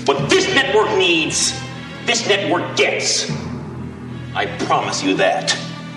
What this network needs, this network gets. I promise you that.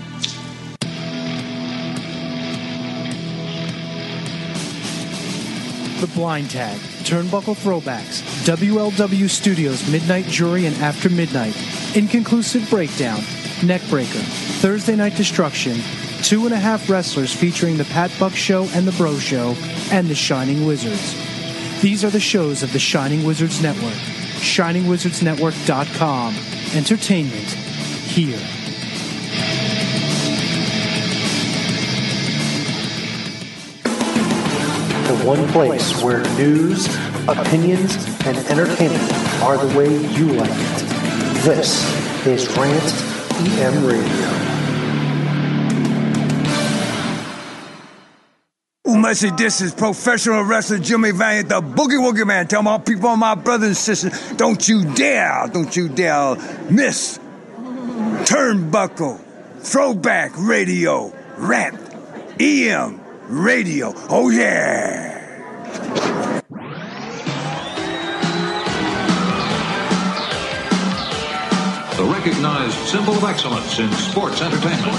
The Blind Tag, Turnbuckle Throwbacks, WLW Studios Midnight Jury and After Midnight, Inconclusive Breakdown, Neckbreaker, Thursday Night Destruction, 2.5 wrestlers featuring The Pat Buck Show and The Bro Show, and The Shining Wizards. These are the shows of the Shining Wizards Network. ShiningWizardsNetwork.com. Entertainment here. The one place where news, opinions, and entertainment are the way you like it. This is Rant EM Radio. Message, this is professional wrestler Jimmy Valiant, the Boogie Woogie Man. Tell my people, my brothers and sisters, don't you dare miss Turnbuckle Throwback Radio, Rant EM Radio. Oh yeah! The recognized symbol of excellence in sports entertainment.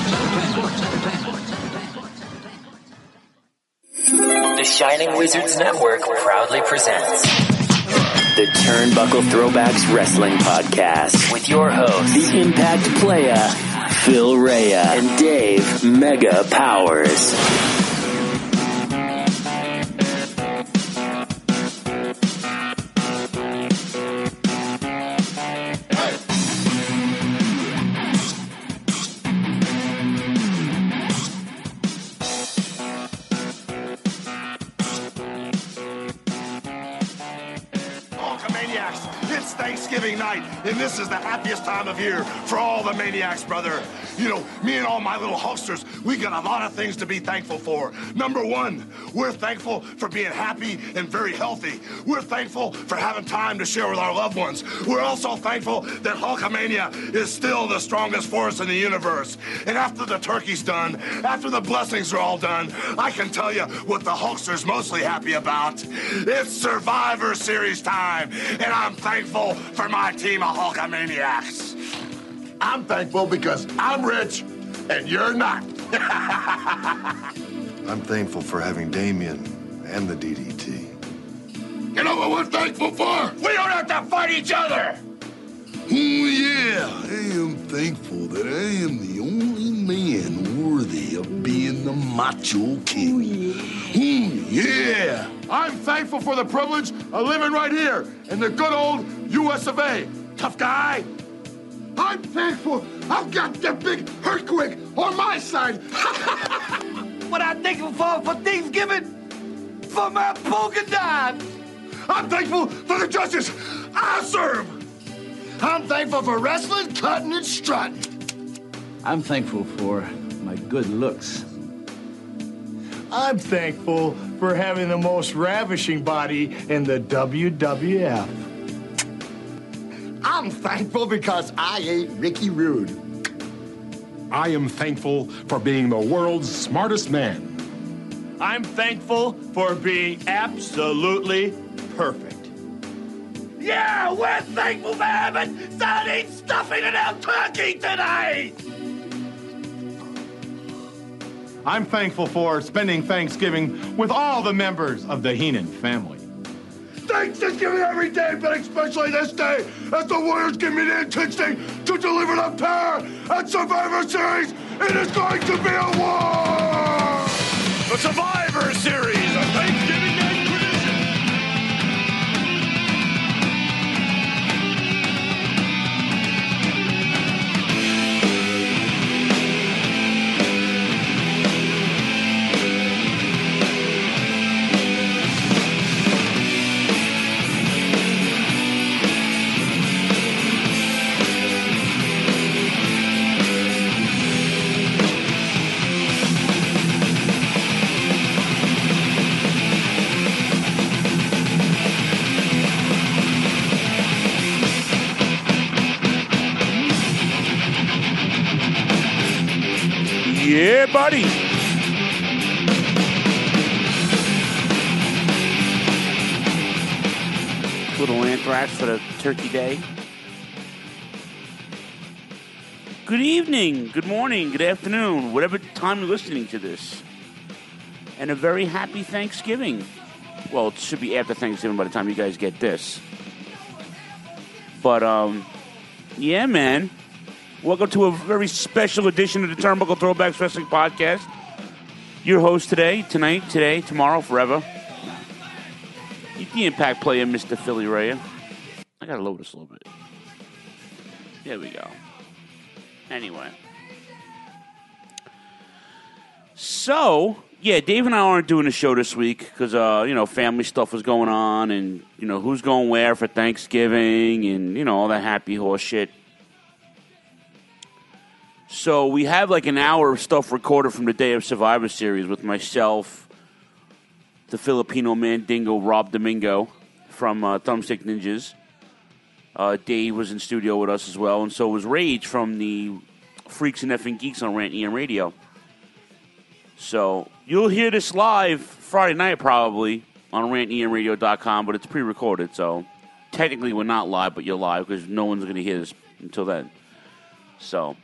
The Shining Wizards Network proudly presents the Turnbuckle Throwbacks Wrestling Podcast with your hosts, the Impact Playa, Phil Rea, and Dave Mega Powers. Thanksgiving night, and this is the happiest time of year for all the maniacs, brother. You know, me and all my little Hulksters, we got a lot of things to be thankful for. Number one, we're thankful for being happy and very healthy. We're thankful for having time to share with our loved ones. We're also thankful that Hulkamania is still the strongest force in the universe. And after the turkey's done, after the blessings are all done, I can tell you what the Hulkster's mostly happy about. It's Survivor Series time, and I'm thankful for my team of Hulkamaniacs. I'm thankful because I'm rich and you're not. I'm thankful for having Damien and the DDT. You know what we're thankful for? We don't have to fight each other. Oh, yeah. I am thankful that I am the only man worthy of being the Macho King. Oh, yeah. I'm thankful for the privilege of living right here in the good old US of A. Tough guy. I'm thankful I've got that big earthquake on my side. What I'm thankful for Thanksgiving? For my polka dot. I'm thankful for the judges I serve. I'm thankful for wrestling, cutting, and strutting. I'm thankful for my good looks. I'm thankful for having the most ravishing body in the WWF. I'm thankful because I ate Ricky Rude. I am thankful for being the world's smartest man. I'm thankful for being absolutely perfect. Yeah, we're thankful for having sardine stuffing and our turkey tonight. I'm thankful for spending Thanksgiving with all the members of the Heenan family. Thanksgiving every day, but especially this day, as the Warriors give me the intention to deliver the power at Survivor Series. It is going to be a war! The Survivor Series, a Thanksgiving Day tradition. Yeah, buddy. Little Anthrax for the Turkey Day. Good evening, good morning, good afternoon, whatever time you're listening to this. And a very happy Thanksgiving. Well, it should be after Thanksgiving by the time you guys get this. But, yeah, man. Welcome to a very special edition of the Turnbuckle Throwbacks Wrestling Podcast. Your host today, tomorrow, forever. The Impact player, Mr. Philly Raya. I gotta load this a little bit. There we go. Anyway. So, yeah, Dave and I aren't doing a show this week because, family stuff was going on and, who's going where for Thanksgiving and, all that happy horse shit. So we have like an hour of stuff recorded from the Day of Survivor Series with myself, the Filipino Mandingo, Rob Domingo from Thumbstick Ninjas. Dave was in studio with us as well, and so was Rage from the Freaks and Effing Geeks on Rant EM Radio. So you'll hear this live Friday night probably on rantemradio.com, but it's pre-recorded, so technically we're not live, but you're live because no one's going to hear this until then. So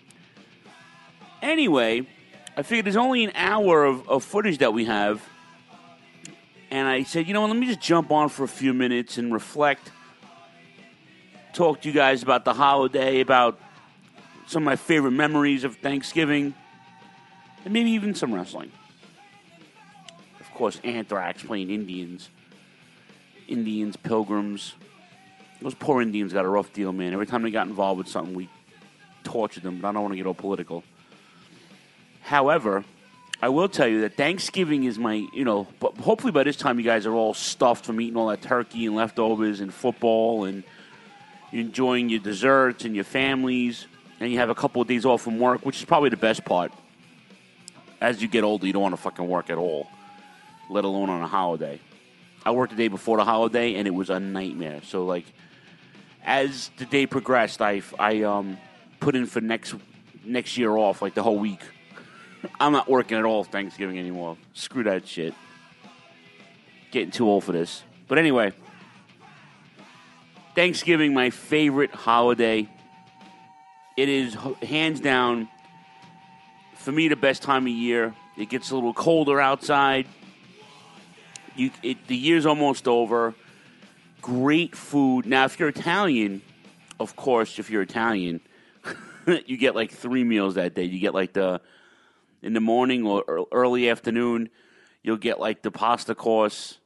anyway, I figured there's only an hour of footage that we have, and I said, let me just jump on for a few minutes and reflect, talk to you guys about the holiday, about some of my favorite memories of Thanksgiving, and maybe even some wrestling. Of course, Anthrax playing Indians, Pilgrims. Those poor Indians got a rough deal, man. Every time they got involved with something, we tortured them, but I don't want to get all political. However, I will tell you that Thanksgiving is my, but hopefully by this time you guys are all stuffed from eating all that turkey and leftovers and football and you're enjoying your desserts and your families, and you have a couple of days off from work, which is probably the best part. As you get older, you don't want to fucking work at all, let alone on a holiday. I worked the day before the holiday, and it was a nightmare. So, like, as the day progressed, I put in for next year off, like the whole week. I'm not working at all Thanksgiving anymore. Screw that shit. Getting too old for this. But anyway, Thanksgiving, my favorite holiday. It is hands down, for me, the best time of year. It gets a little colder outside. The year's almost over. Great food. Now, if you're Italian, of course, you get like 3 meals that day. You get like in the morning or early afternoon, you'll get like the pasta course,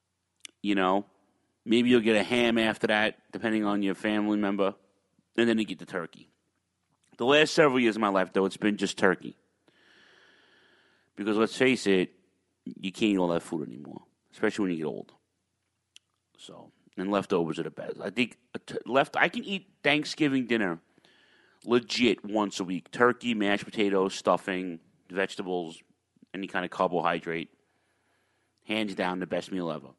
Maybe you'll get a ham after that, depending on your family member. And then you get the turkey. The last several years of my life, though, it's been just turkey. Because let's face it, you can't eat all that food anymore, especially when you get old. So, and leftovers are the best. I think I can eat Thanksgiving dinner legit once a week. Turkey, mashed potatoes, stuffing, vegetables, any kind of carbohydrate. Hands down, the best meal ever.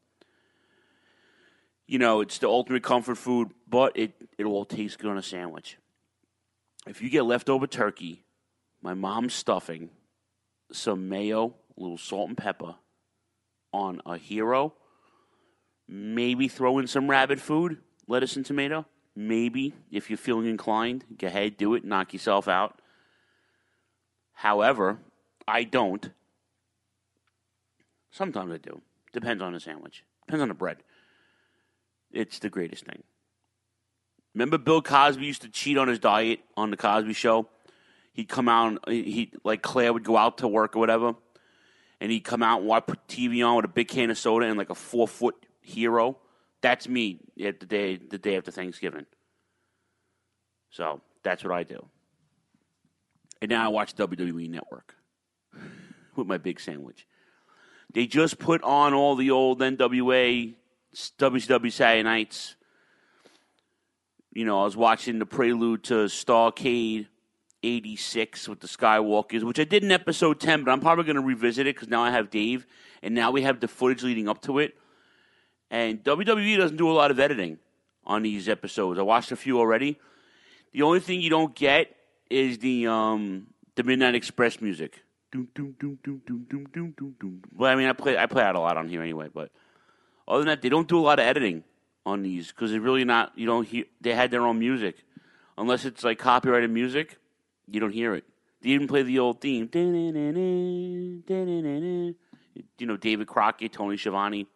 It's the ultimate comfort food, but it all tastes good on a sandwich. If you get leftover turkey, my mom's stuffing, some mayo, a little salt and pepper on a hero, maybe throw in some rabbit food, lettuce and tomato, maybe, if you're feeling inclined, go ahead, do it, knock yourself out. However, I don't. Sometimes I do. Depends on the sandwich. Depends on the bread. It's the greatest thing. Remember Bill Cosby used to cheat on his diet on the Cosby Show? He'd come out, like Claire would go out to work or whatever, and he'd come out and put TV on with a big can of soda and like a 4-foot hero. That's me at the day after Thanksgiving. So that's what I do. And now I watch WWE Network with my big sandwich. They just put on all the old NWA, WCW Saturday nights. I was watching the prelude to Starrcade 86 with the Skywalkers, which I did in episode 10, but I'm probably going to revisit it because now I have Dave, and now we have the footage leading up to it. And WWE doesn't do a lot of editing on these episodes. I watched a few already. The only thing you don't get is the Midnight Express music. Well, I mean, I play out a lot on here anyway, but other than that, they don't do a lot of editing on these because they're really not. You don't hear. They had their own music, unless it's like copyrighted music. You don't hear it. They even play the old theme. You know, David Crockett, Tony Schiavone.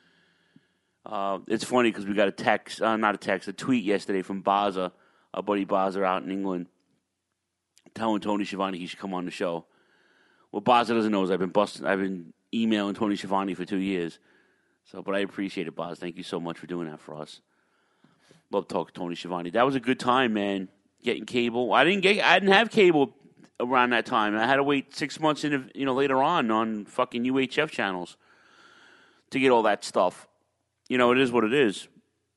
It's funny because we got a tweet yesterday from Baza, our buddy Baza out in England, telling Tony Schiavone he should come on the show. What Baza doesn't know is I've been emailing Tony Schiavone for 2 years. But I appreciate it, Baz. Thank you so much for doing that for us. Love talking to Tony Schiavone. That was a good time, man. Getting cable. I didn't have cable around that time. I had to wait 6 months later on fucking UHF channels to get all that stuff. You know, it is what it is.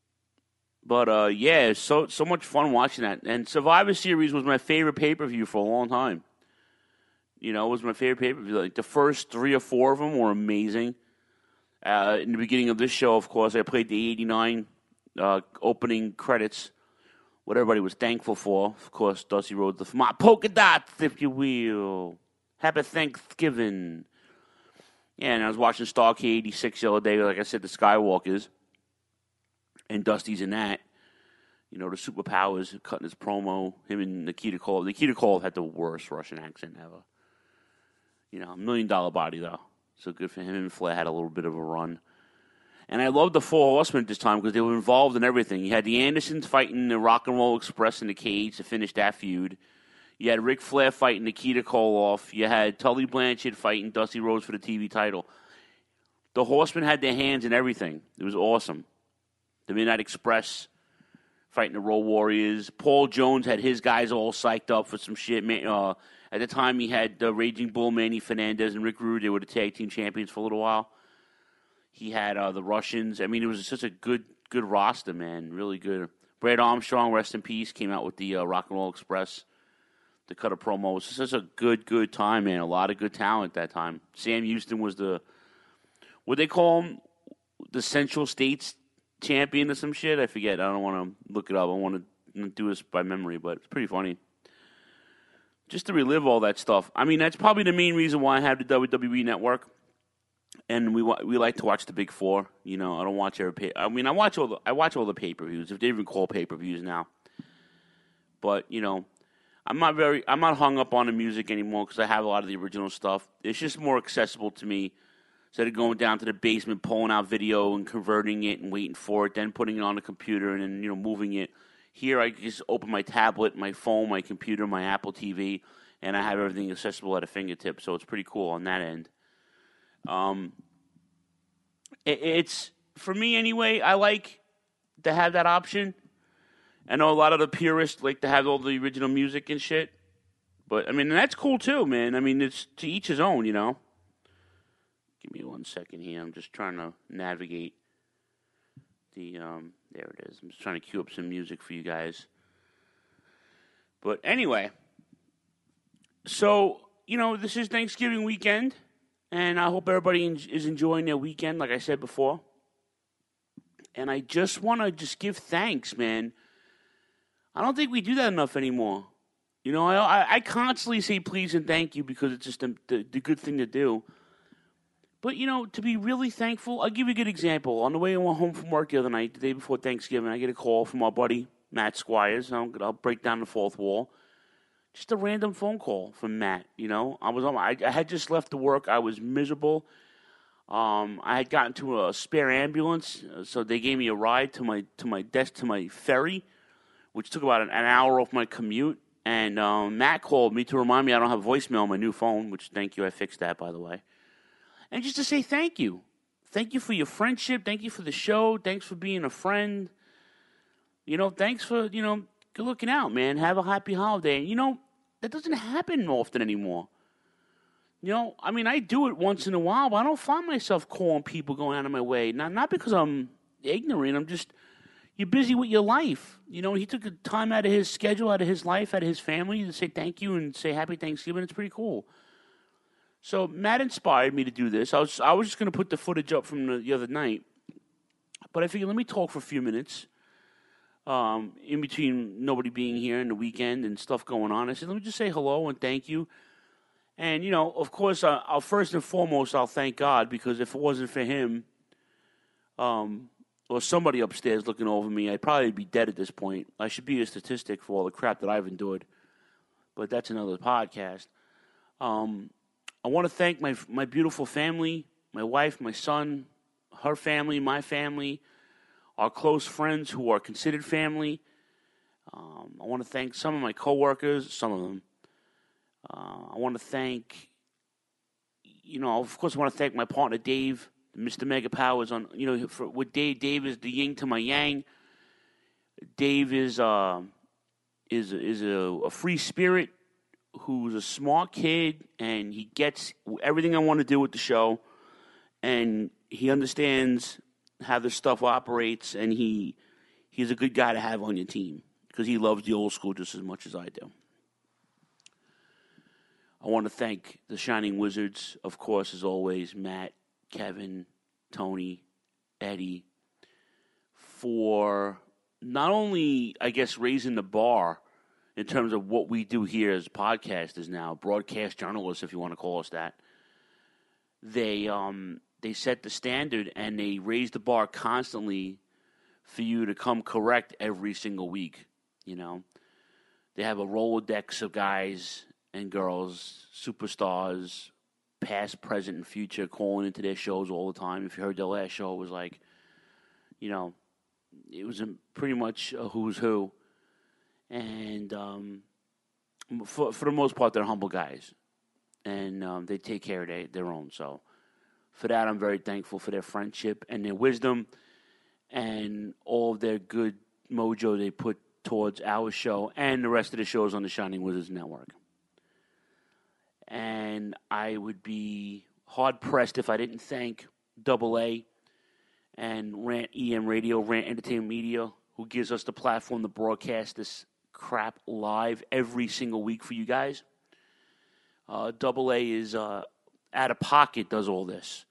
But yeah, so much fun watching that. And Survivor Series was my favorite pay-per-view for a long time. You know, it was my favorite pay-per-view. Like the first 3 or 4 of them were amazing. In the beginning of this show, of course, I played the 89 opening credits. What everybody was thankful for. Of course, Dusty Rhodes, my polka dots, if you will. Happy Thanksgiving. Yeah, and I was watching Starcade 86 the other day. Like I said, the Skywalkers. And Dusty's in that. You know, the Superpowers cutting his promo. Him and Nikita Koloff. Nikita Koloff had the worst Russian accent ever. You know, $1 million body, though. So good for him. And Flair had a little bit of a run. And I loved the Four Horsemen at this time because they were involved in everything. You had the Andersons fighting the Rock and Roll Express in the cage to finish that feud. You had Ric Flair fighting Nikita Koloff. You had Tully Blanchard fighting Dusty Rhodes for the TV title. The Horsemen had their hands in everything. It was awesome. The Midnight Express fighting the Road Warriors. Paul Jones had his guys all psyched up for some shit. At the time, he had Raging Bull, Manny Fernandez, and Rick Rude. They were the tag team champions for a little while. He had the Russians. I mean, it was such a good roster, man. Really good. Brad Armstrong, rest in peace, came out with the Rock and Roll Express to cut a promo. It was such a good time, man. A lot of good talent that time. Sam Houston was what they call him, the Central States champion or some shit. I forget. I don't want to look it up. I want to do this by memory, but it's pretty funny. Just to relive all that stuff. I mean, that's probably the main reason why I have the WWE Network. And we like to watch the Big Four. You know, I don't watch every I watch all the pay-per-views, if they even call pay-per-views now. But, you know, I'm not hung up on the music anymore because I have a lot of the original stuff. It's just more accessible to me instead of going down to the basement, pulling out video and converting it and waiting for it, then putting it on the computer and then, you know, moving it. Here I just open my tablet, my phone, my computer, my Apple TV, and I have everything accessible at a fingertip. So it's pretty cool on that end. It's for me anyway. I like to have that option. I know a lot of the purists like to have all the original music and shit, but I mean that's cool too, man. I mean it's to each his own, you know. Give me 1 second here. I'm just trying to navigate the there it is. I'm just trying to cue up some music for you guys. But anyway, so you know this is Thanksgiving weekend. And I hope everybody is enjoying their weekend, like I said before. And I just want to give thanks, man. I don't think we do that enough anymore. You know, I constantly say please and thank you because it's just the good thing to do. But, you know, to be really thankful, I'll give you a good example. On the way I went home from work the other night, the day before Thanksgiving, I get a call from our buddy, Matt Squires. I'll break down the fourth wall. Just a random phone call from Matt, you know. I had just left to work. I was miserable. I had gotten to a spare ambulance, so they gave me a ride to my desk, to my ferry, which took about an hour off my commute. And Matt called me to remind me I don't have voicemail on my new phone, which thank you, I fixed that, by the way. And just to say thank you. Thank you for your friendship. Thank you for the show. Thanks for being a friend. You know, thanks for, you know, good looking out, man. Have a happy holiday. You know, that doesn't happen often anymore. You know, I mean, I do it once in a while, but I don't find myself calling people going out of my way. Not because I'm ignorant. I'm just, you're busy with your life. You know, he took the time out of his schedule, out of his life, out of his family to say thank you and say happy Thanksgiving. It's pretty cool. So Matt inspired me to do this. I was just going to put the footage up from the other night, but I figured let me talk for a few minutes. In between nobody being here and the weekend and stuff going on, I said, let me just say hello and thank you. And, you know, of course, I'll first and foremost, I'll thank God because if it wasn't for him, or somebody upstairs looking over me, I'd probably be dead at this point. I should be a statistic for all the crap that I've endured. But that's another podcast. I want to thank my beautiful family, my wife, my son, her family, my family, our close friends who are considered family. I want to thank some of my coworkers, some of them. I want to thank, of course, I want to thank my partner Dave, Mr. Mega Powers. With Dave is the yin to my yang. Dave is a free spirit who's a smart kid, and he gets everything I want to do with the show, and he understands how this stuff operates, and he's a good guy to have on your team because he loves the old school just as much as I do. I want to thank the Shining Wizards, of course, as always, Matt, Kevin, Tony, Eddie, for not only, I guess, raising the bar in terms of what we do here as podcasters now, broadcast journalists, if you want to call us that. They set the standard, and they raise the bar constantly for you to come correct every single week. They have a Rolodex of guys and girls, superstars, past, present, and future, calling into their shows all the time. If you heard their last show, it was like, it was pretty much a who's who. And for the most part, they're humble guys. And they take care of their own. So for that, I'm very thankful for their friendship and their wisdom and all of their good mojo they put towards our show and the rest of the shows on the Shining Wizards Network. And I would be hard-pressed if I didn't thank AA and Rant EM Radio, Rant Entertainment Media, who gives us the platform to broadcast this crap live every single week for you guys. AA is out of pocket, does all this.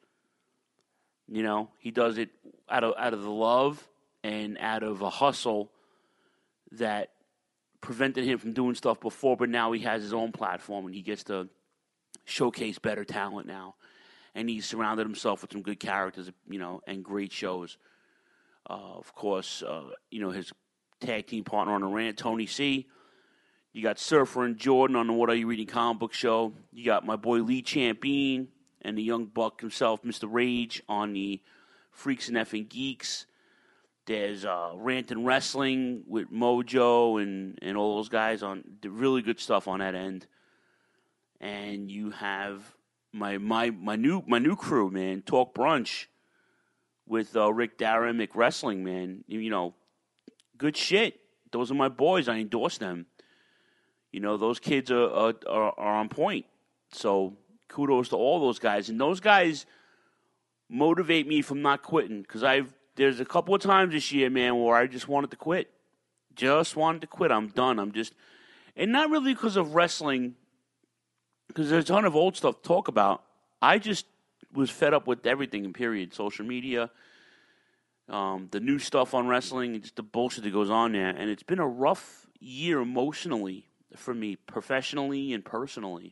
He does it out of the love and out of a hustle that prevented him from doing stuff before, but now he has his own platform and he gets to showcase better talent now. And he's surrounded himself with some good characters, and great shows. Of course, his tag team partner on the rant, Tony C. You got Surfer and Jordan on the What Are You Reading comic book show. You got my boy Lee Champine and the young buck himself, Mr. Rage, on the Freaks and Effing Geeks. There's Rant and Wrestling with Mojo and all those guys on really good stuff on that end. And you have my new crew, man, Talk Brunch with Rick Darren McWrestling, man. Good shit. Those are my boys. I endorse them. Those kids are on point. So kudos to all those guys. And those guys motivate me from not quitting because there's a couple of times this year, man, where I just wanted to quit. I'm done. And not really because of wrestling, because there's a ton of old stuff to talk about. I just was fed up with everything, period. Social media, the new stuff on wrestling, and just the bullshit that goes on there. And it's been a rough year emotionally for me, professionally and personally.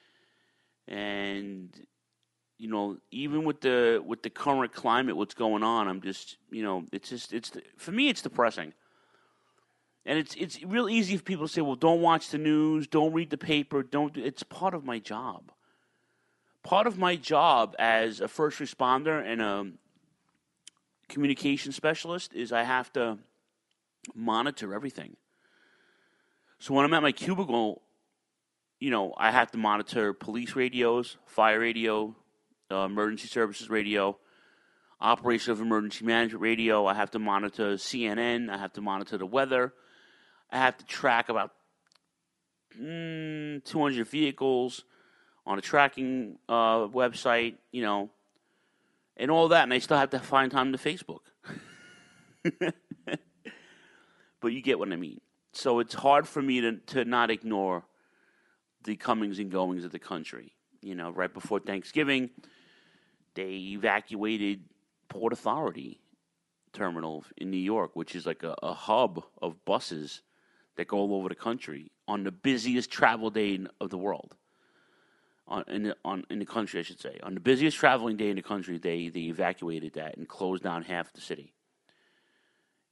And even with the current climate, what's going on, I'm just, for me, it's depressing. And it's real easy for people to say, well, don't watch the news, don't read the paper, it's part of my job. Part of my job as a first responder and a communication specialist is I have to monitor everything. So when I'm at my cubicle, I have to monitor police radios, fire radio, emergency services radio, operation of emergency management radio. I have to monitor CNN. I have to monitor the weather. I have to track about 200 vehicles on a tracking website, and all that. And I still have to find time to Facebook. But you get what I mean. So it's hard for me to not ignore the comings and goings of the country. Right before Thanksgiving, they evacuated Port Authority Terminal in New York, which is like a hub of buses that go all over the country on the busiest travel day of the world. In the country, I should say. On the busiest traveling day in the country, they evacuated that and closed down half the city.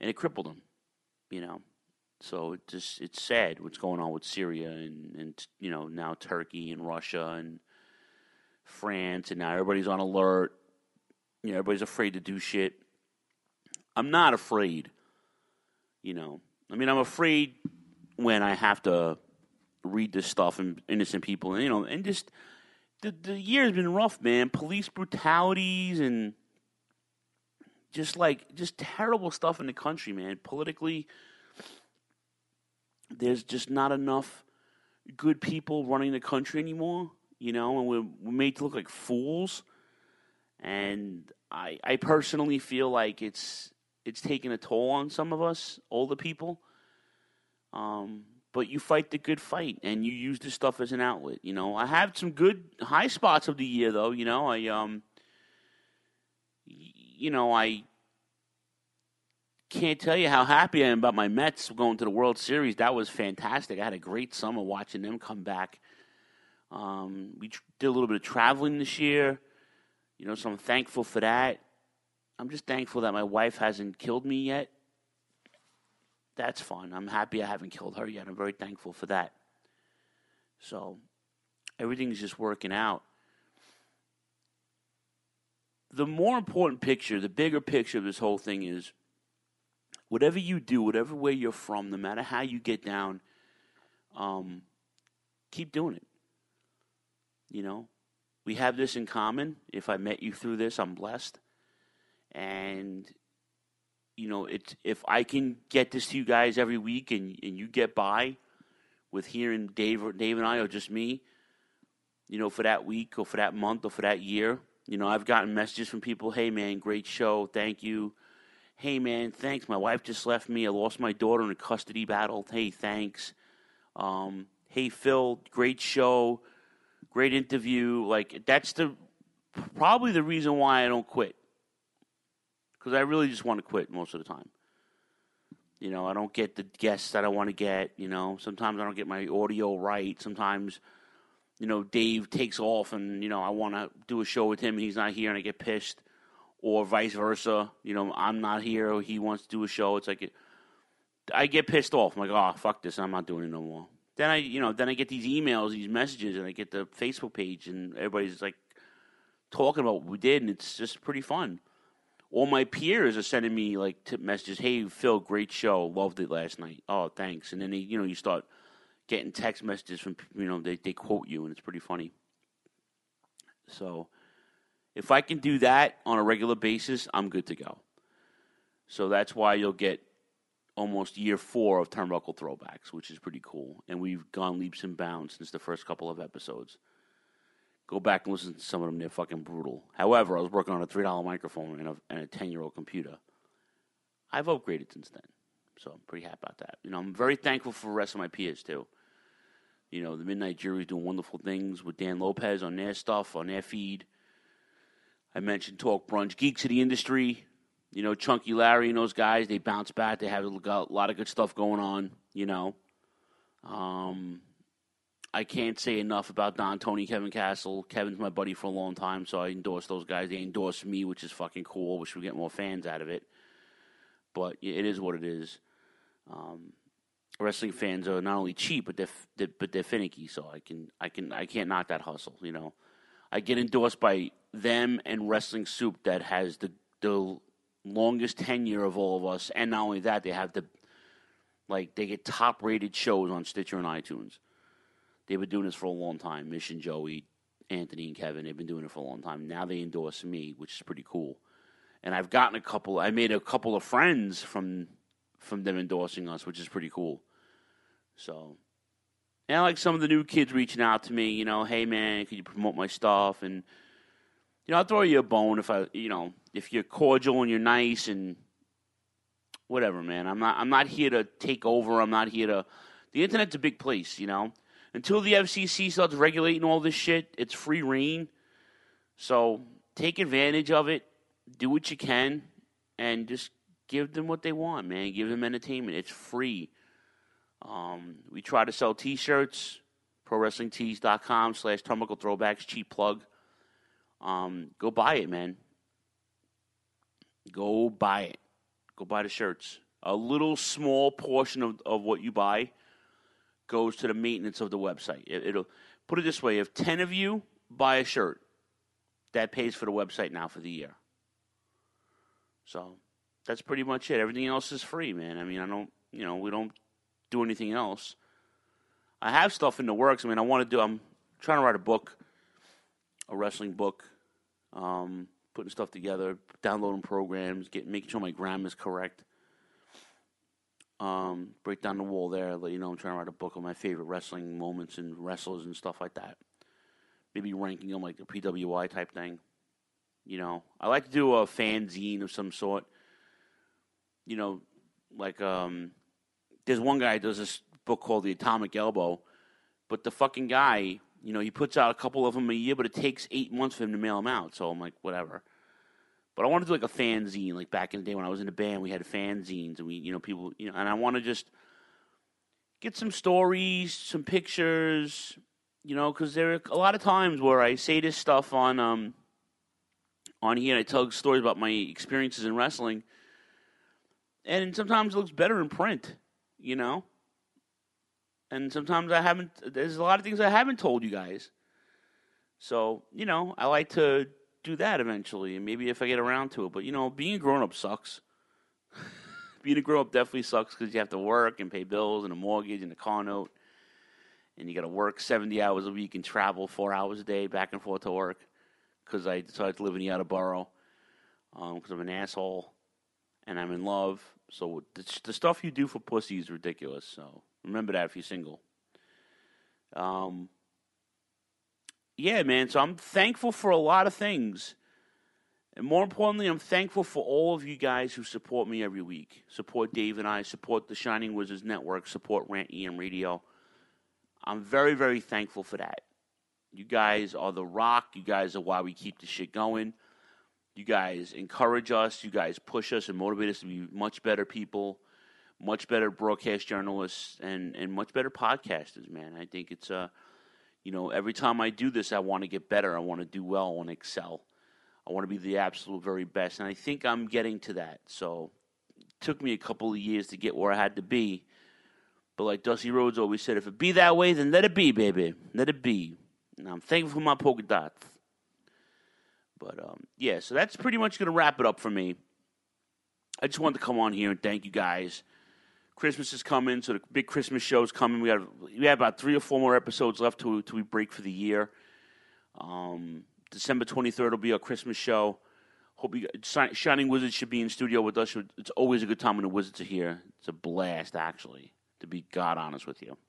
and it crippled him, you know. So it's sad what's going on with Syria and you know, now Turkey and Russia and France, and now everybody's on alert. You know, everybody's afraid to do shit. I'm not afraid, you know. I mean, I'm afraid when I have to read this stuff and innocent people, and, you know, and just the year's been rough, man. Police brutalities and just terrible stuff in the country, man. Politically, there's just not enough good people running the country anymore, you know, and we're made to look like fools. And I personally feel like it's taking a toll on some of us older people. But you fight the good fight, and you use this stuff as an outlet. You know, I have some good high spots of the year, though. You know, I can't tell you how happy I am about my Mets going to the World Series. That was fantastic. I had a great summer watching them come back. We did a little bit of traveling this year, you know, so I'm thankful for that. I'm just thankful that my wife hasn't killed me yet. That's fun. I'm happy I haven't killed her yet. I'm very thankful for that. So everything's just working out. The more important picture, the bigger picture of this whole thing is whatever you do, whatever way you're from, no matter how you get down, keep doing it. You know, we have this in common. If I met you through this, I'm blessed. And you know, if I can get this to you guys every week and you get by with hearing Dave and I, or just me, you know, for that week or for that month or for that year, you know, I've gotten messages from people, hey, man, great show, thank you. Hey, man, thanks, my wife just left me. I lost my daughter in a custody battle. Hey, thanks. Hey, Phil, great show, great interview. Like, that's probably the reason why I don't quit. Because I really just want to quit most of the time. You know, I don't get the guests that I want to get, you know. Sometimes I don't get my audio right. Sometimes, you know, Dave takes off and, you know, I want to do a show with him and he's not here and I get pissed. Or vice versa. You know, I'm not here or he wants to do a show. It's like, I get pissed off. I'm like, oh, fuck this. I'm not doing it no more. Then I get these emails, these messages, and I get the Facebook page and everybody's like talking about what we did and it's just pretty fun. All my peers are sending me, like, tip messages. Hey, Phil, great show. Loved it last night. Oh, thanks. And then, you start getting text messages from, you know, they quote you, and it's pretty funny. So if I can do that on a regular basis, I'm good to go. So that's why you'll get almost year 4 of Turnbuckle Throwbacks, which is pretty cool. And we've gone leaps and bounds since the first couple of episodes. Go back and listen to some of them. They're fucking brutal. However, I was working on a $3 microphone and a 10-year-old computer. I've upgraded since then. So I'm pretty happy about that. You know, I'm very thankful for the rest of my peers, too. You know, the Midnight Jury's doing wonderful things with Dan Lopez on their stuff, on their feed. I mentioned Talk Brunch, Geeks of the Industry. You know, Chunky Larry and those guys, they bounce back. They have a lot of good stuff going on, you know. I can't say enough about Don, Tony, Kevin Castle. Kevin's my buddy for a long time, so I endorse those guys. They endorse me, which is fucking cool. Wish we get more fans out of it. But it is what it is. Wrestling fans are not only cheap, but they're finicky. So I can't knock that hustle. You know, I get endorsed by them and Wrestling Soup, that has the longest tenure of all of us. And not only that, they have they get top rated shows on Stitcher and iTunes. They've been doing this for a long time. Mission Joey, Anthony, and Kevin, they've been doing it for a long time. Now they endorse me, which is pretty cool. And I've gotten I made a couple of friends from them endorsing us, which is pretty cool. So, and I like some of the new kids reaching out to me, you know, hey man, could you promote my stuff? And, you know, I'll throw you a bone if you're cordial and you're nice and whatever, man. I'm not here to take over. The internet's a big place, you know. Until the FCC starts regulating all this shit, it's free reign. So take advantage of it. Do what you can. And just give them what they want, man. Give them entertainment. It's free. We try to sell T-shirts. ProWrestlingTees.com/Turnbuckle Throwbacks. Cheap plug. Go buy it, man. Go buy it. Go buy the shirts. A little small portion of what you buy goes to the maintenance of the website. It'll put it this way: if 10 of you buy a shirt, that pays for the website now for the year. So that's pretty much it. Everything else is free, man. I mean, we don't do anything else. I have stuff in the works. I mean, I'm trying to write a book, a wrestling book, putting stuff together, downloading programs, making sure my grammar's correct. Break down the wall there, let you know I'm trying to write a book of my favorite wrestling moments and wrestlers and stuff like that. Maybe ranking them like a PWI type thing. I like to do a fanzine of some sort. Like there's one guy that does this book called The Atomic Elbow, but the fucking guy, he puts out a couple of them a year, but it takes 8 months for him to mail them out. So I'm like, whatever. But I want to do like a fanzine, like back in the day when I was in the band, we had fanzines, and we, people, and I want to just get some stories, some pictures, because there are a lot of times where I say this stuff on here, and I tell stories about my experiences in wrestling, and sometimes it looks better in print, and sometimes there's a lot of things I haven't told you guys. So, I like to do that eventually, and maybe if I get around to it. But, being a grown-up sucks. Being a grown-up definitely sucks because you have to work and pay bills and a mortgage and a car note. And you got to work 70 hours a week and travel 4 hours a day back and forth to work because I decided to live in the outer borough because I'm an asshole and I'm in love. So the stuff you do for pussy is ridiculous. So remember that if you're single. Yeah, man, so I'm thankful for a lot of things. And more importantly, I'm thankful for all of you guys who support me every week. Support Dave and I, support the Shining Wizards Network, support Rant EM Radio. I'm very, very thankful for that. You guys are the rock. You guys are why we keep the shit going. You guys encourage us. You guys push us and motivate us to be much better people, much better broadcast journalists, and much better podcasters, man. I think it's every time I do this, I want to get better. I want to do well. I want to excel. I want to be the absolute very best. And I think I'm getting to that. So it took me a couple of years to get where I had to be. But like Dusty Rhodes always said, if it be that way, then let it be, baby. Let it be. And I'm thankful for my polka dots. But, yeah, so that's pretty much going to wrap it up for me. I just wanted to come on here and thank you guys. Christmas is coming, so the big Christmas show is coming. We have about 3 or 4 more episodes left till we break for the year. December 23rd will be our Christmas show. Hope Shining Wizards should be in studio with us. It's always a good time when the Wizards are here. It's a blast, actually, to be God honest with you.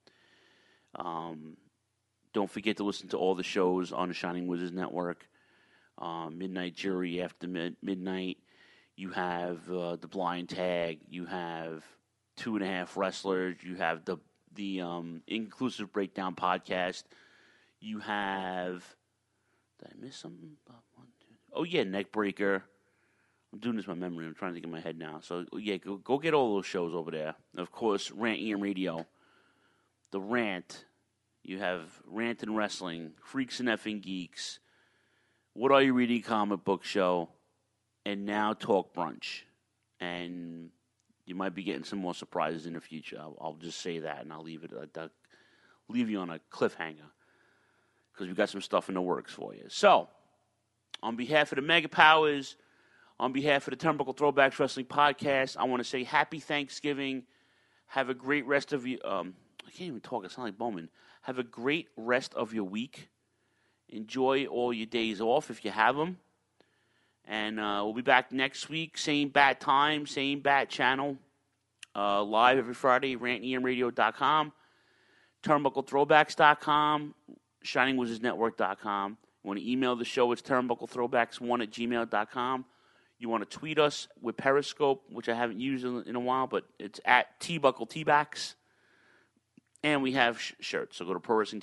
Don't forget to listen to all the shows on the Shining Wizards Network. Midnight Jury after midnight. You have the Blind Tag. You have 2.5 Wrestlers. You have the Inclusive Breakdown podcast. You have. Did I miss something? Oh yeah, Neckbreaker. I'm doing this by memory. I'm trying to think in my head now. So yeah, go get all those shows over there. And of course, Rant EM Radio. The Rant. You have Rant and Wrestling, Freaks and Effing Geeks, What Are You Reading comic book show, and now Talk Brunch. And you might be getting some more surprises in the future. I'll just say that, and I'll leave you on a cliffhanger because we've got some stuff in the works for you. So, on behalf of the Mega Powers, on behalf of the Turnbuckle Throwbacks Wrestling Podcast, I want to say Happy Thanksgiving. Have a great rest of you. I can't even talk. I sound like Bowman. Have a great rest of your week. Enjoy all your days off if you have them. And we'll be back next week. Same bat time, same bat channel. Live every Friday, rantemradio.com, turnbucklethrowbacks.com, shiningwizardsnetwork.com. You want to email the show, it's turnbucklethrowbacks1@gmail.com. You want to tweet us with Periscope, which I haven't used in a while, but it's at tbuckletbacks. And we have shirts. So go to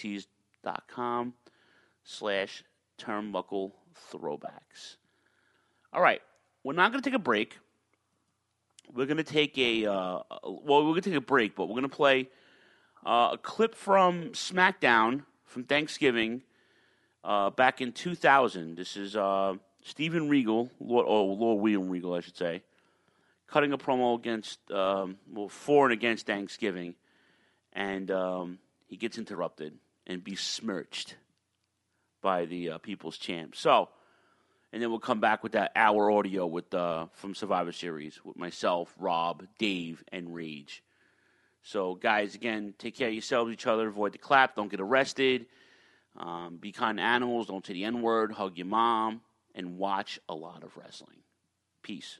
prowrestlingtees.com/turnbucklethrowbacks. All right. We're not going to take a break. We're going to take we're going to take a break, but we're going to play a clip from SmackDown from Thanksgiving back in 2000. This is Steven Regal, Lord William Regal, I should say, cutting a promo against, for and against Thanksgiving, and he gets interrupted and besmirched by the People's Champ. So, and then we'll come back with that hour audio with from Survivor Series with myself, Rob, Dave, and Rage. So, guys, again, take care of yourselves, each other, avoid the clap, don't get arrested, be kind to animals, don't say the N-word, hug your mom, and watch a lot of wrestling. Peace.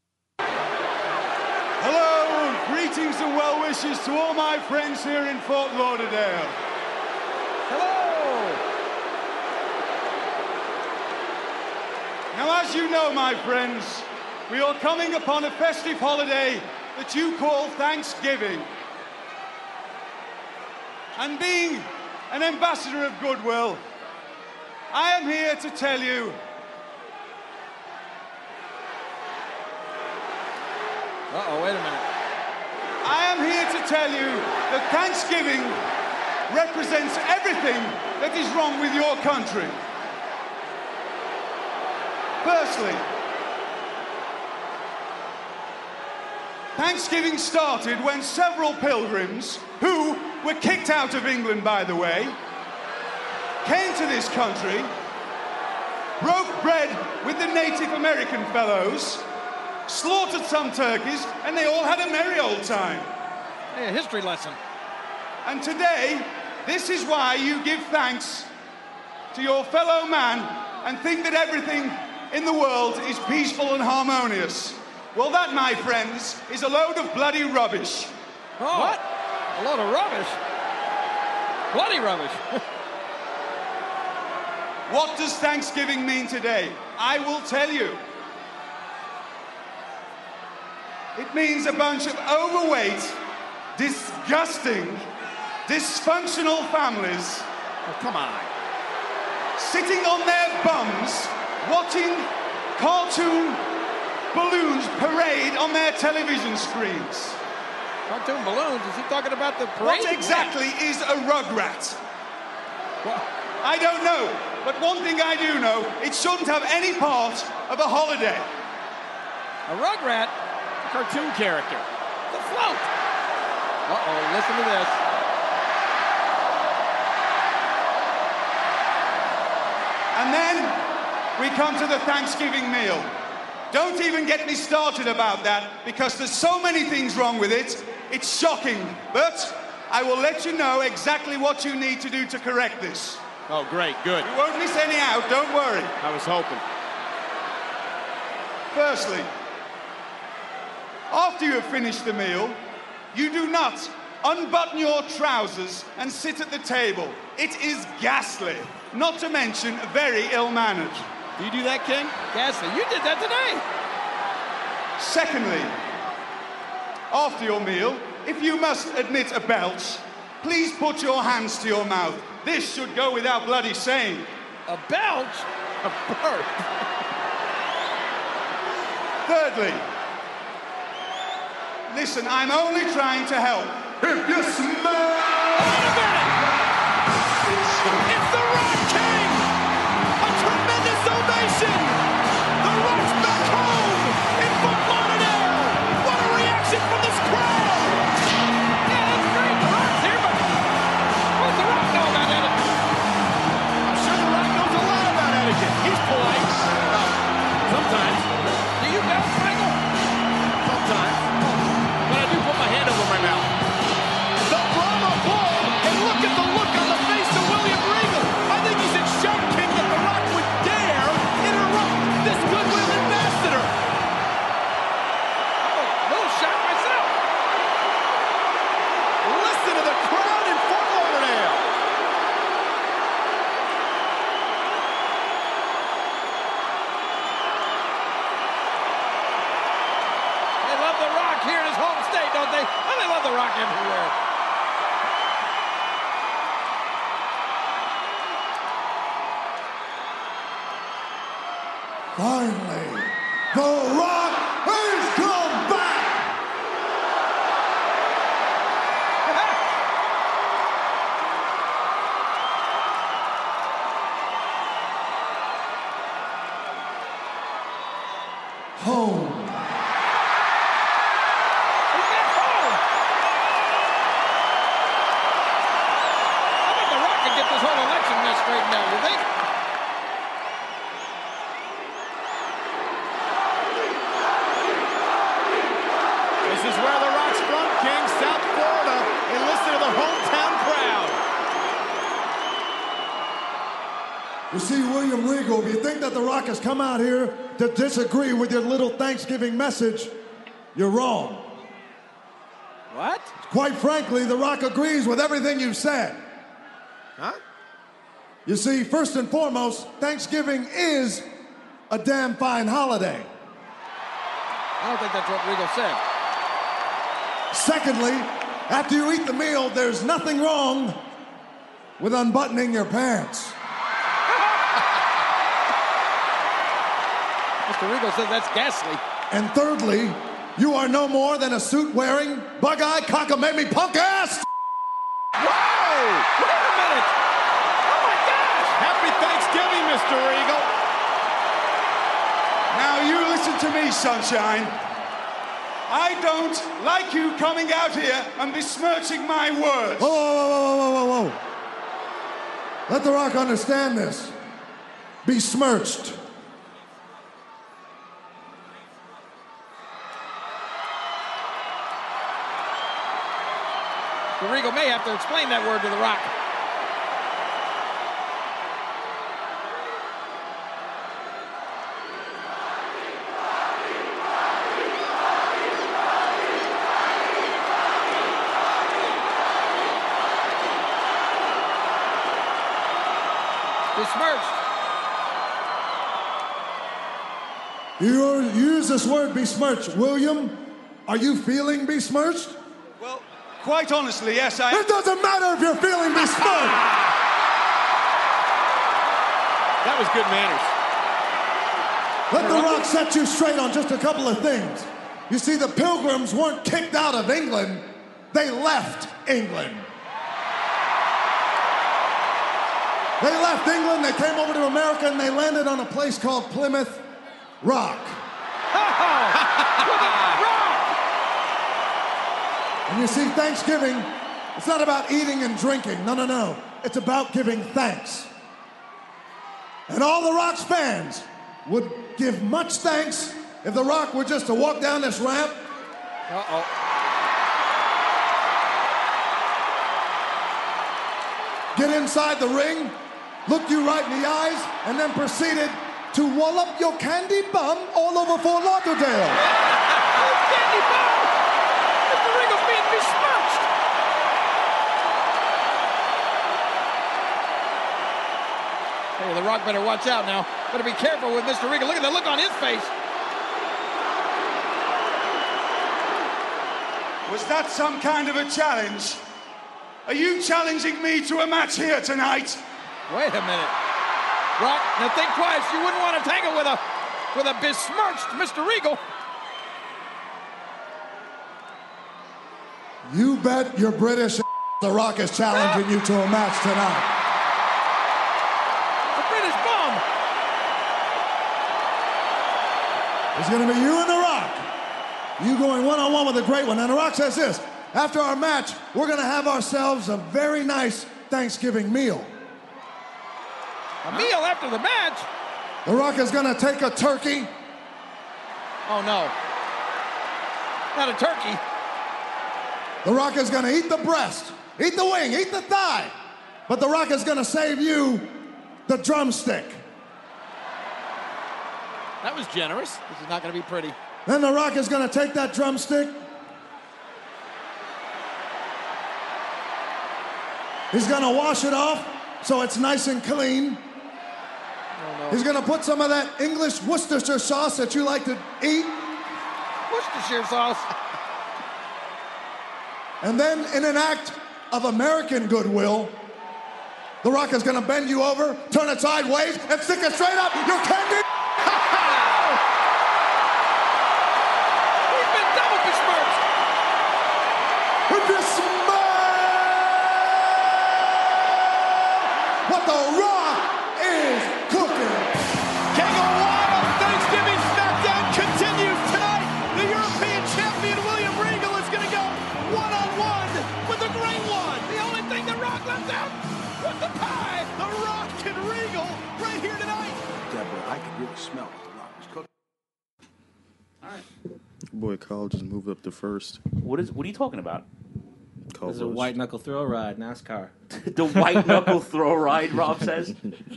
Hello, greetings and well wishes to all my friends here in Fort Lauderdale. Hello! Now, as you know, my friends, we are coming upon a festive holiday that you call Thanksgiving. And being an ambassador of goodwill, I am here to tell you wait a minute. I am here to tell you that Thanksgiving represents everything that is wrong with your country. Firstly, Thanksgiving started when several pilgrims, who were kicked out of England, by the way, came to this country, broke bread with the Native American fellows, slaughtered some turkeys, and they all had a merry old time. Hey, a history lesson. And today, this is why you give thanks to your fellow man and think that everything in the world is peaceful and harmonious. Well, that, my friends, is a load of bloody rubbish. Oh, what? A load of rubbish? Bloody rubbish. What does Thanksgiving mean today? I will tell you. It means a bunch of overweight, disgusting, dysfunctional families. Oh, come on. Sitting on their bums, watching cartoon balloons parade on their television screens. Cartoon balloons? Is he talking about the parade? What exactly is a rugrat? What? I don't know, but one thing I do know, it shouldn't have any part of a holiday. A rugrat? A cartoon character. The float. Uh-oh, listen to this. And then we come to the Thanksgiving meal. Don't even get me started about that, because there's so many things wrong with it. It's shocking, but I will let you know exactly what you need to do to correct this. Oh, great, good. You won't miss any out, don't worry. I was hoping. Firstly, after you have finished the meal, you do not unbutton your trousers and sit at the table. It is ghastly, not to mention very ill-mannered. Do you do that, King? Ghastly. You did that today. Secondly, after your meal, if you must admit a belch, please put your hands to your mouth. This should go without bloody saying. A belch? A burp. Thirdly, listen, I'm only trying to help. If you smell... Wait a minute! It's the Rock King! A tremendous ovation! The Rock's back home in Fort Lauderdale! What a reaction from this crowd! Yeah, that's great. The Rock's here, but what does the Rock know about etiquette? I'm sure the Rock knows a lot about etiquette. He's polite. Sometimes. Do you belch, Michael? Sometimes. But I do put my hand over my mouth. The Brahma Bull, and look at the look on the face of William Regal. I think he's in shock, King, that The Rock would dare interrupt this goodwill ambassador. I'm a little shocked myself. Listen to the crowd in Fort Lauderdale. They love The Rock here in his home state, don't they? Oh, they love The Rock everywhere. Finally, The Rock has come back! Home. straightened out, you think? This is where The Rock's from, King, South Florida. And listen to the hometown crowd. You see, William Regal, if you think that The Rock has come out here to disagree with your little Thanksgiving message, you're wrong. What? Quite frankly, The Rock agrees with everything you've said. Huh? You see, first and foremost, Thanksgiving is a damn fine holiday. I don't think that's what Regal said. Secondly, after you eat the meal, there's nothing wrong with unbuttoning your pants. Mr. Regal says that's ghastly. And thirdly, you are no more than a suit-wearing, bug-eyed, cockamamie punk ass. Whoa! Wait a minute! Oh my gosh! Happy Thanksgiving, Mr. Regal. Now you listen to me, Sunshine. I don't like you coming out here and besmirching my words. Whoa, whoa, whoa, whoa, whoa, whoa. Let The Rock understand this. Besmirched. The Regal may have to explain that word to The Rock. Besmirched. You use this word besmirched. William, are you feeling besmirched? Well, quite honestly, yes, I... It doesn't matter if you're feeling besmirched. That was good manners. Let The Rock set you straight on just a couple of things. You see, the Pilgrims weren't kicked out of England. They left England. They left England, they came over to America, and they landed on a place called Plymouth Rock. And you see, Thanksgiving, it's not about eating and drinking. No, no, no. It's about giving thanks. And all The Rock's fans would give much thanks if The Rock were just to walk down this ramp. Uh-oh. Get inside the ring, look you right in the eyes, and then proceeded to wallop your candy bum all over Fort Lauderdale. Candy bum! Mr. Regal's being besmirched! Hey, The Rock better watch out now. Better be careful with Mr. Regal. Look at the look on his face. Was that some kind of a challenge? Are you challenging me to a match here tonight? Wait a minute. Rock, now think twice. You wouldn't want to tangle with a besmirched Mr. Regal. You bet your British The Rock is challenging you to a match tonight. The British bum. It's going to be you and The Rock. You going one-on-one with a great one. And The Rock says this: after our match, we're going to have ourselves a very nice Thanksgiving meal. A meal after the match? The Rock is going to take a turkey. Oh, no. Not a turkey. The Rock is going to eat the breast, eat the wing, eat the thigh. But The Rock is going to save you the drumstick. That was generous. This is not going to be pretty. Then The Rock is going to take that drumstick. He's going to wash it off so it's nice and clean. Oh, no. He's going to put some of that English Worcestershire sauce that you like to eat. Worcestershire sauce. And then, in an act of American goodwill, The Rock is going to bend you over, turn it sideways, and stick it straight up your candy. He's been double besmirched. What The Rock is cooking. King of Wild Thanksgiving SmackDown continues tonight. The European champion William Regal is going to go one-on-one with the Great One. The only thing The Rock left out. with the pie. The Rock and Regal right here tonight. Deborah, I can really smell what the Rock is cooking. All right. Boy, Kyle just moved up to first. What are you talking about? This is a white knuckle throw ride, NASCAR. The white knuckle throw ride, Rob says.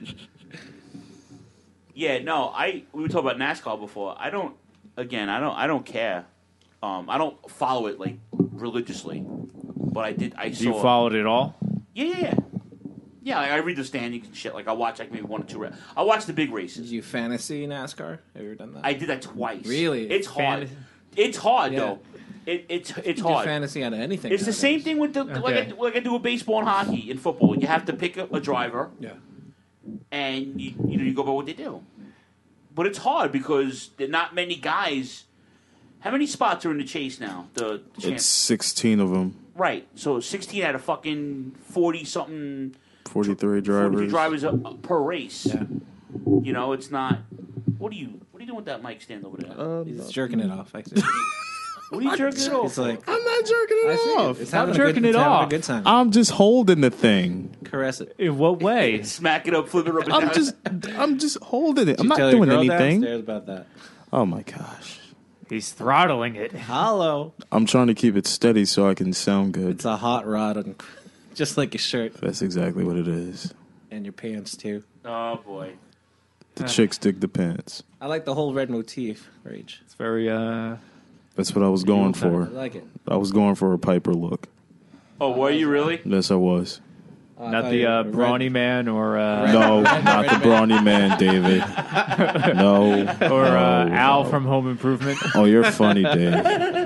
Yeah, no, we were talking about NASCAR before. I don't care. I don't follow it like religiously, but I saw. Do you follow it at all? Yeah. I read the standings and shit. Like I watch like maybe 1 or 2. I watch the big races. Did you fantasy NASCAR? Have you ever done that? I did that twice. Really? It's hard. It's hard though. It's hard. Fantasy on anything. It's the same thing with the like I do with baseball and hockey and football. You have to pick a driver. Yeah. And you go by what they do. But it's hard because there are not many guys. How many spots are in the chase now? It's 16 of them. Right. So 16 out of fucking 40-something. 43 drivers. 43 drivers per race. Yeah. It's not. What are you doing with that mic stand over there? He's jerking it off. What are you jerking it off? He's like, I'm not jerking it off. It's I'm having jerking it off. A good time. I'm just holding the thing. Caress it. In what way? Smack it up, flip it up and down. I'm just holding it. Did I'm you not tell doing your girl anything. downstairs about that? Oh my gosh. He's throttling it. Hello. I'm trying to keep it steady so I can sound good. It's a hot rod, on, just like your shirt. That's exactly what it is. And your pants, too. Oh, boy. The chicks dig the pants. I like the whole red motif, Rage. It's very, That's what I was going for. I like it. I was going for a Piper look. Oh, were you really? Yes, I was. Not the brawny man or... no, not the brawny man, David. No. Or no, Al no. from Home Improvement. Oh, you're funny, Dave.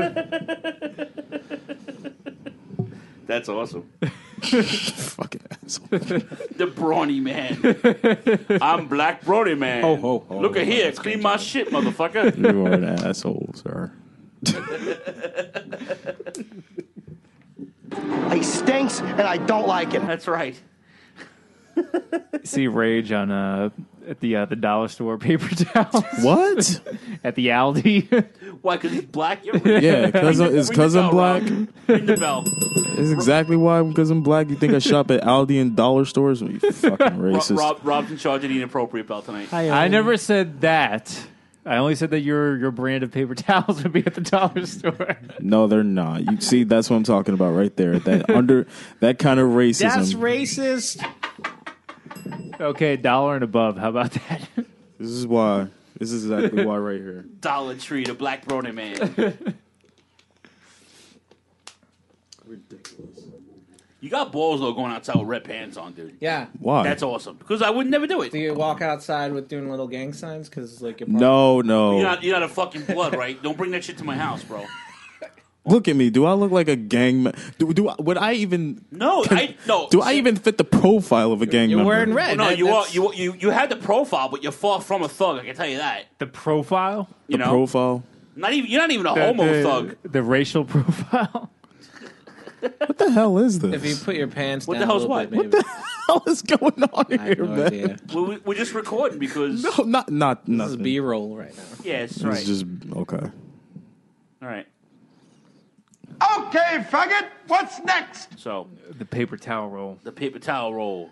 That's awesome. Fucking asshole. The brawny man. I'm Black Brody Man. Ho. Look at here. Clean my shit, motherfucker. You are an asshole, sir. He stinks, and I don't like him. That's right. See Rage on at the dollar store paper towels. What? At the Aldi. Why? Because he's black? Yeah, because I'm black. Ring the bell. It's exactly why, because I'm black. You think I shop at Aldi and dollar stores? You fucking racist. Rob's in charge of the inappropriate bell tonight. I never said that. I only said that your brand of paper towels would be at the dollar store. No, they're not. You see, that's what I'm talking about right there. That kind of racism. That's racist. Okay, $1 and above. How about that? This is why. This is exactly why right here. Dollar Tree, the Black Brody Man. Ridiculous. You got balls though going outside with red pants on, dude. Yeah. Why? That's awesome. Because I would never do it. Do you walk outside with doing little gang signs? Because like you're No. You're not a fucking blood, right? Don't bring that shit to my house, bro. Look at me. Do I look like a gang member? Would I even? No, no. Do I even fit the profile of a gang member? You're wearing red. Well, no, you had the profile, but you're far from a thug. I can tell you that. The profile? You know, profile. You're not even a homo thug. The racial profile. What the hell is this? If you put your pants What down the hell's a little what? bit, maybe. What the hell is going on I have here, no man? idea. We're just recording because. No, not This nothing. is B-roll right now. Yes, This right. is just okay. All right. Okay, faggot, what's next? So The paper towel roll. the paper towel roll.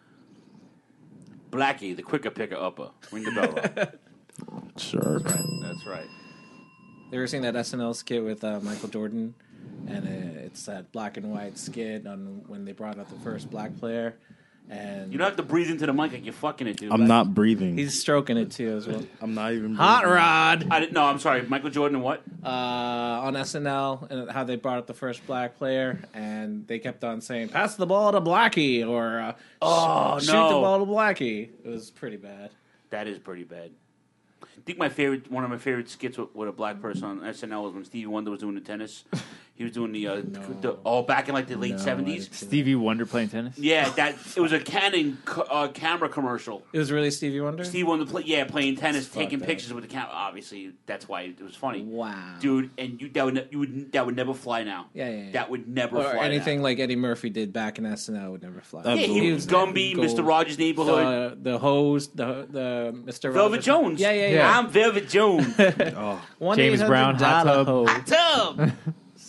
Blackie, the quicker picker upper. Ring the bell. Rob. Sure. That's right. You ever seen that SNL skit with Michael Jordan? And it's that black and white skit on when they brought out the first black player. And You don't have to breathe into the mic like you're fucking it, dude. I'm not breathing. he's stroking it too as well. I'm not even. Hot breathing. Rod I didn't know. I'm sorry. Michael Jordan and what? on SNL and how they brought up the first black player, and they kept on saying "pass the ball to Blackie" or "shoot the ball to Blackie." It was pretty bad. That is pretty bad. I think one of my favorite skits with a black person on SNL was when Stevie Wonder was doing the tennis. He was doing back in like the late 70s. Stevie Wonder playing tennis? Yeah, it was a Canon camera commercial. It was really Stevie Wonder? Stevie Wonder playing tennis, taking pictures with the camera. Obviously, that's why it was funny. Wow. Dude, and that would never fly now. Yeah. That would never Or fly anything now. like Eddie Murphy did back in SNL would never fly. Yeah, he was Gumby, Mr. Rogers' Neighborhood. The host, the Mr. Velvet Rogers. Jones. Yeah. I'm Velvet Jones. James Brown, Hot Tub. Hot Tub.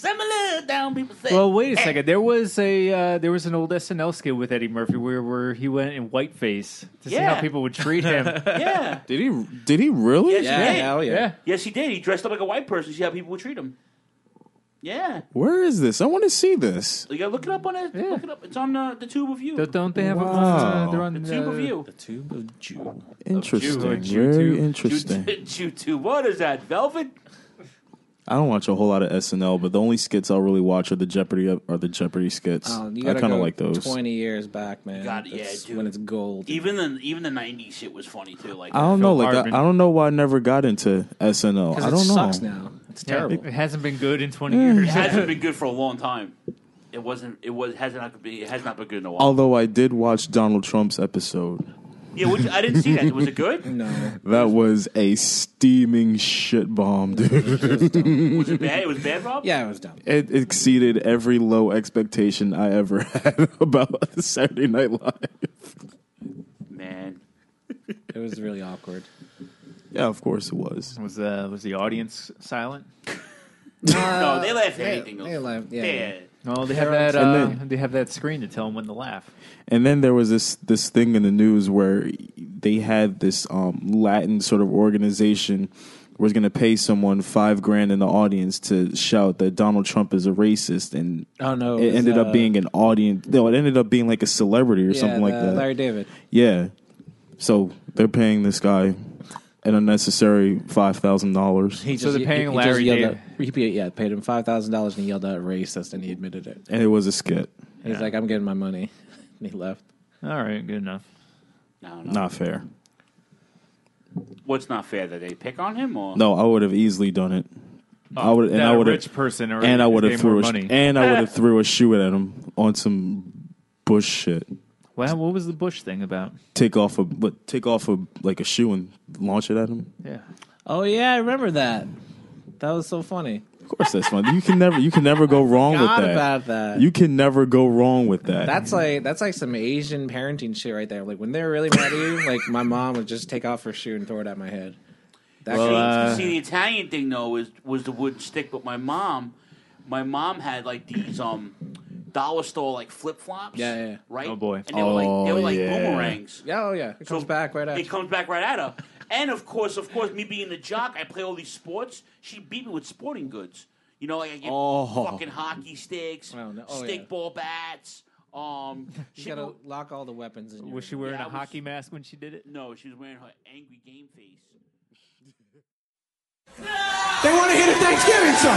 Send my love down, people say. Well, wait a second. There was an old SNL skit with Eddie Murphy where he went in whiteface to see how people would treat him. Yeah. Did he really? Yes, he did. Hell yeah. Yes, he did. He dressed up like a white person to see how people would treat him. Yeah. Where is this? I want to see this. You gotta look it up on it. Look it up. It's on the Tube of You. Don't they have they're on the Tube of You. The Tube of Jew. Interesting. Very interesting. YouTube. What is that? Velvet? I don't watch a whole lot of SNL, but the only skits I'll really watch are the Jeopardy skits. You I gotta kind of go like those. 20 years back, man. That's dude. when it's gold. Even the 90s shit was funny too. Like I don't know. Like I don't know why I never got into SNL. I don't know. Sucks now. It's terrible. It hasn't been good in 20 years. It hasn't been good for a long time. It has not been good in a while. Although I did watch Donald Trump's episode. Yeah, I didn't see that. Was it good? No. That was a steaming shit bomb, dude. Was it bad? It was bad, Rob? Yeah, it was dumb. It exceeded every low expectation I ever had about Saturday Night Live. Man. It was really awkward. Yeah, of course it was. Was the audience silent? No, they laugh at anything. They laugh. Yeah. No, they have that. They have that screen to tell them when to laugh. And then there was this thing in the news where they had this Latin sort of organization was going to pay someone $5,000 in the audience to shout that Donald Trump is a racist, and it ended up being an audience. No, it ended up being like a celebrity or something like that. Larry David. Yeah, so they're paying this guy an unnecessary $5,000. So they're paying Larry David. Paid him $5,000 and he yelled out racist and he admitted it. And it was a skit. He's like, I'm getting my money. And he left. All right, good enough. No. Not fair. What's not fair? That they pick on him, or No, I would have easily done it. I would, and that I would a rich person or and I would have pay threw more a, money. and I would have threw a shoe at him on some Bush shit. Well, what was the Bush thing about? Take off like a shoe and launch it at him. Yeah. Oh yeah, I remember that. That was so funny. Of course, that's fun. You can never go wrong with that. About that. You can never go wrong with that. That's like some Asian parenting shit right there. Like when they're really mad at you, like my mom would just take off her shoe and throw it at my head. See, the Italian thing though was the wooden stick, but my mom had like these dollar store like flip flops. Yeah. Right. Oh boy. And they were like boomerangs. Yeah, oh yeah. It comes back right at you. It comes back right at her. And of course, me being the jock, I play all these sports. She beat me with sporting goods. You know, like I get fucking hockey sticks, stickball bats. You gotta lock all the weapons in. Was she wearing a hockey mask when she did it? No, she was wearing her angry game face. They want to hear the Thanksgiving song.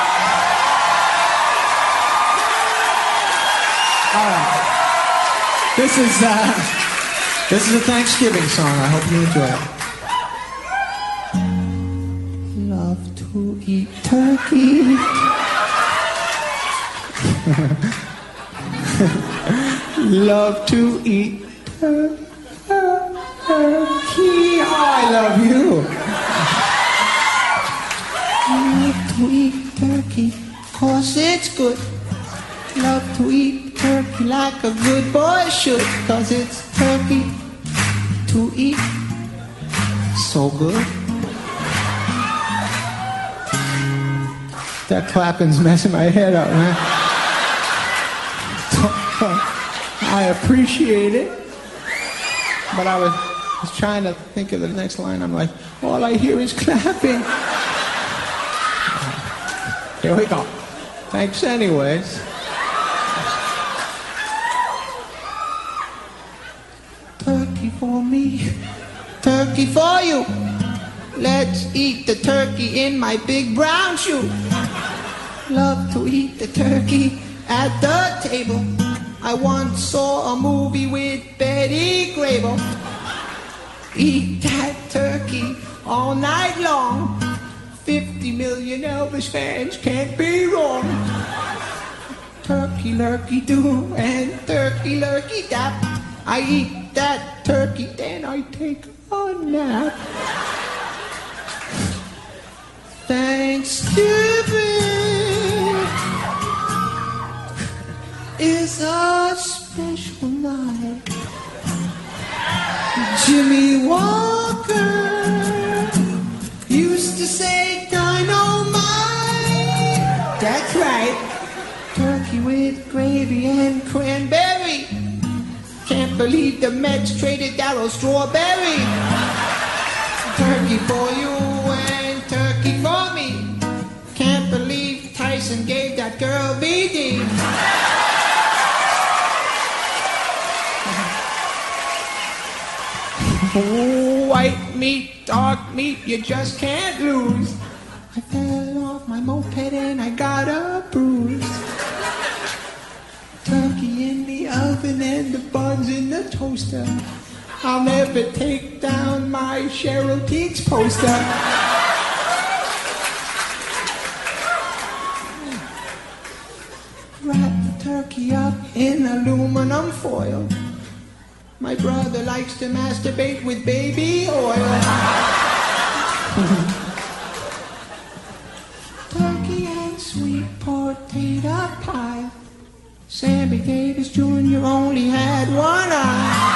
All right. This is a Thanksgiving song. I hope you enjoy it. Love to eat turkey. Love to eat turkey. I love you. Love to eat turkey, 'cause it's good. Love to eat turkey like a good boy should, 'cause it's turkey to eat. So good. That clapping's messing my head up, man. I appreciate it, but I was trying to think of the next line. I'm like, all I hear is clapping. Here we go. Thanks anyways. Turkey for me, turkey for you. Let's eat the turkey in my big brown shoe. Love to eat the turkey at the table. I once saw a movie with Betty Grable. Eat that turkey all night long. 50 million Elvis fans can't be wrong. Turkey lurkey do and turkey lurkey dap. I eat that turkey, then I take a nap. Thanksgiving is a special night. Jimmy Walker used to say dynamite. That's right. with gravy and cranberry. Can't believe the Mets traded Darryl Strawberry. Turkey for you and turkey for me. Can't believe Tyson gave that girl BD. White meat, dark meat, you just can't lose. I fell off my moped and I got a bruise. Turkey in the oven and the buns in the toaster. I'll never take down my Cheryl Teagues poster. Wrap the turkey up in aluminum foil. My brother likes to masturbate with baby oil. Turkey and sweet potato pie. Sammy Davis Jr. only had one eye.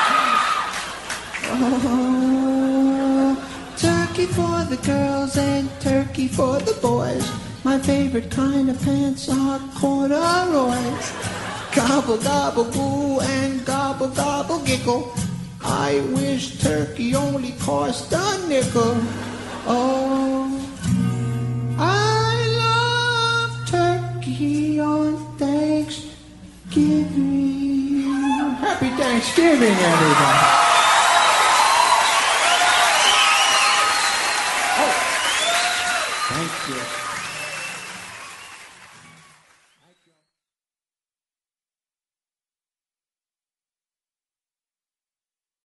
Oh, turkey for the girls and turkey for the boys. My favorite kind of pants are corduroys. Gobble, gobble, goo, and gobble, gobble, giggle. I wish turkey only cost a nickel. Oh, I love turkey on Thanksgiving. Happy Thanksgiving, everybody.